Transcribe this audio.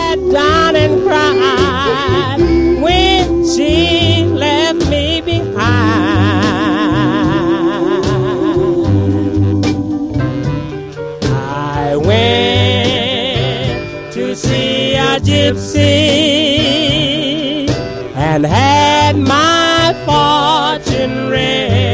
sat down and cried when she left me behind. I went to see a gypsy and had my fortune read.